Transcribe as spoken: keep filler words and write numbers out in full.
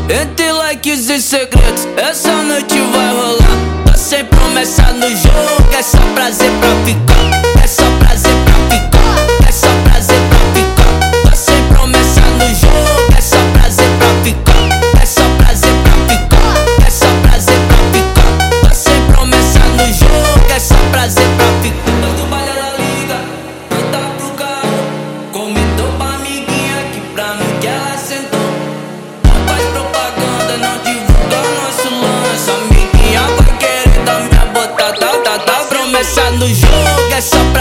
Entre likes e segredos, essa noite vai rolar. Tô sem promessa no jogo, é só prazer pra ficar. É só prazer pra ficar, é só prazer pra ficar. Tô sem promessa no jogo, é só prazer pra ficar. É só prazer pra ficar, é só prazer pra ficar. Tô sem promessa no jogo, é só prazer pra ficar. Todo baile ela liga, canta pro carro, comentou pra amiguinha que pra mim que ela sentou. Não faz propaganda, não divulga nosso lance. Amiguinha vai querer dar minha botada, tá, tá, tá. Promessa no jogo, é só